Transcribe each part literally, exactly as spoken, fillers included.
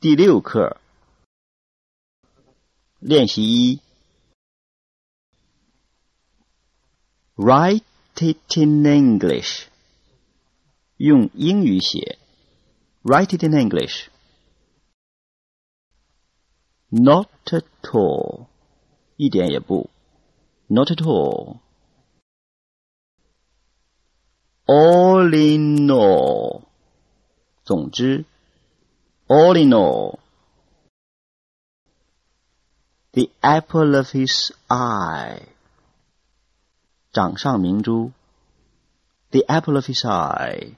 第六课，练习一 Write it in English 用英语写 Write it in English Not at all 一点也不 Not at all All in all 总之 All in all The apple of his eye 掌上明珠 The apple of his eye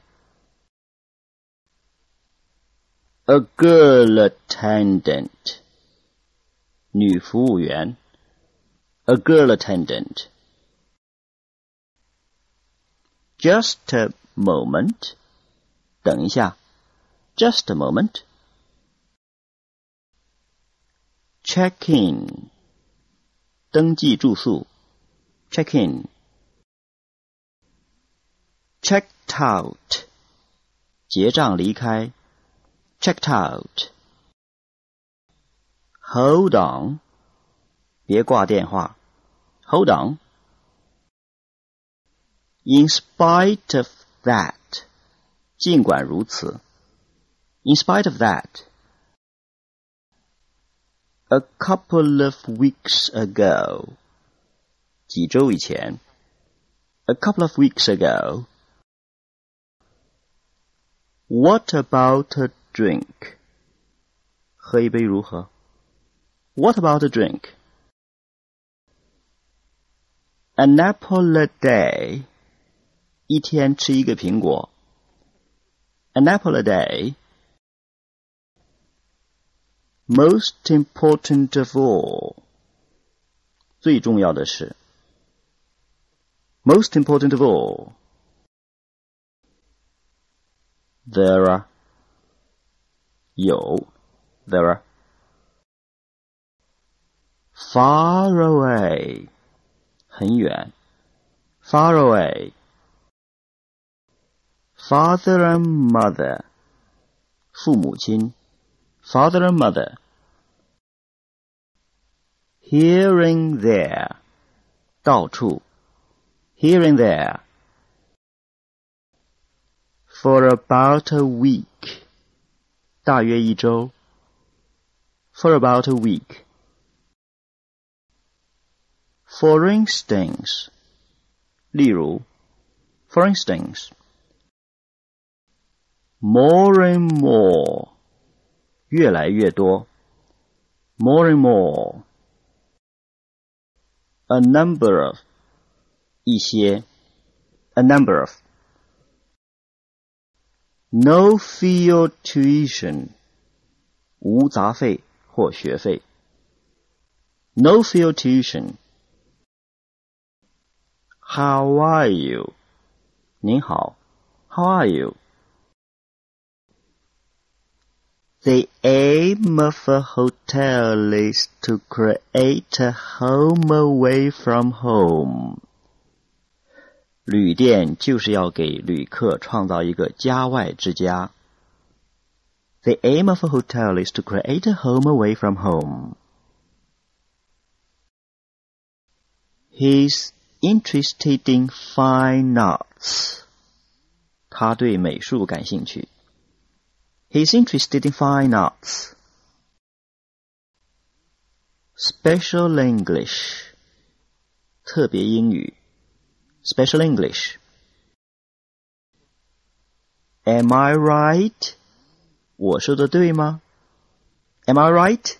A girl attendant 女服务员 A girl attendant Just a moment 等一下 Just a moment Check in 登记住宿 Check in Checked out 结账离开 Checked out Hold on 别挂电话 Hold on In spite of that 尽管如此 In spite of that A couple of weeks ago 几周以前 A couple of weeks ago What about a drink 喝一杯如何 What about a drink An apple a day 一天吃一个苹果 An apple a day Most important of all 最重要的是 Most important of all There are 有 There are Far away 很远 Far away Father and mother 父母亲Father and mother Here and there 到处 Here and there For about a week 大约一周 For about a week For instance 例如 For instance More and more越来越多 More and more A number of 一些 A number of No fee or tuition 无杂费或学费 No fee or tuition How are you 您好 How are you The aim of a hotel is to create a home away from home. 旅店就是要给旅客创造一个家外之家。The aim of a hotel is to create a home away from home. He's interested in fine arts. 他对美术感兴趣。He's interested in fine arts. Special English 特别英语 Special English Am I right? 我说的对吗 Am I right?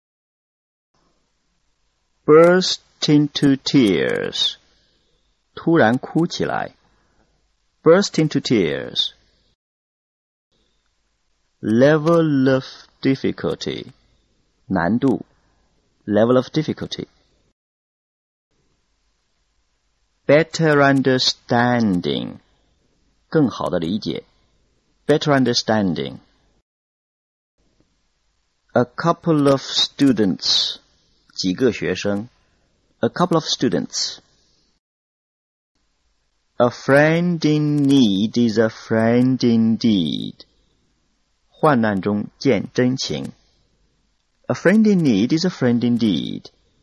Burst into tears 突然哭起来 Burst into tears Level of difficulty 难度 Level of difficulty Better understanding 更好的理解 Better understanding A couple of students 几个学生 A couple of students A friend in need is a friend indeed 患难中见真情。A friend in need is a friend indeed.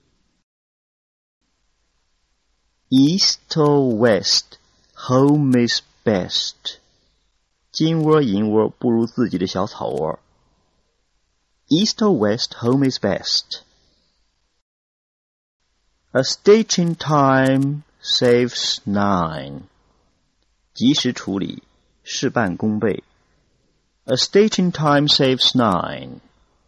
East or west, home is best. 金窝银窝不如自己的小草窝。East or west, home is best. A stitch in time saves nine. 及时处理，事半功倍。A stitch in time saves nine.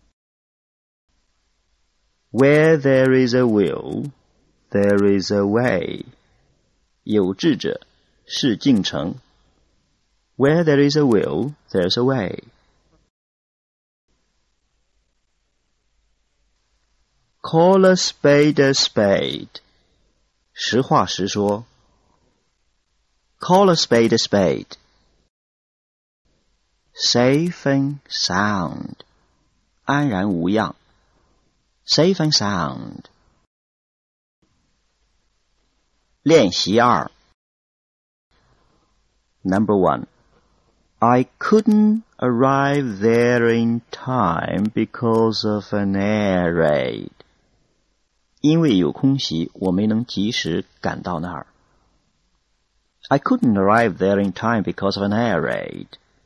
Where there is a will, there is a way. 有志者，事竟成。Where there is a will, there's a way. Call a spade a spade. 实话实说。Call a spade a spade. Safe and sound. 安然无恙。Safe and sound. 练习二。Number one. I couldn't arrive there in time because of an air raid. 因为有空袭，我没能及时赶到那儿。I couldn't arrive there in time because of an air raid.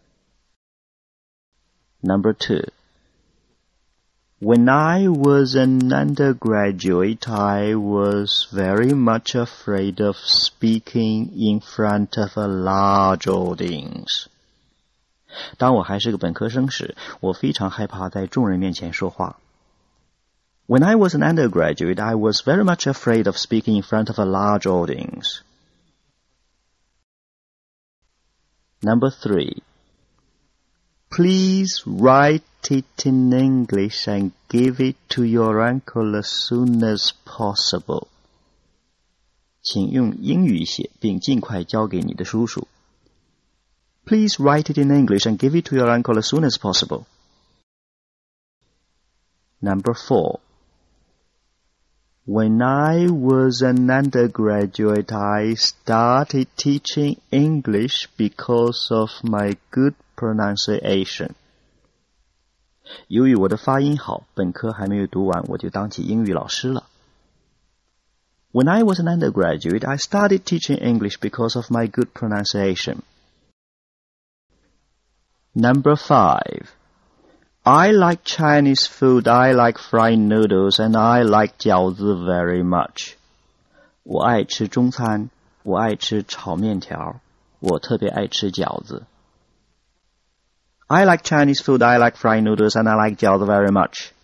Number two. When I was an undergraduate, I was very much afraid of speaking in front of a large audience. 当我还是个本科生时，我非常害怕在众人面前说话。When I was an undergraduate, I was very much afraid of speaking in front of a large audience. Number three. Please write it in English and give it to your uncle as soon as possible. 请用英语写，并尽快交给你的叔叔。Please write it in English and give it to your uncle as soon as possible. Number four. When I was an undergraduate, I started teaching English because of my good pronunciation. 由于我的发音好，本科还没有读完，我就当起英语老师了。When I was an undergraduate, I started teaching English because of my good pronunciation. Number five. I like Chinese food, I like fried noodles, and I like 饺子 very much. 我爱吃中餐，我爱吃炒面条，我特别爱吃饺子。I like Chinese food, I like fried noodles, and I like 饺子 very much.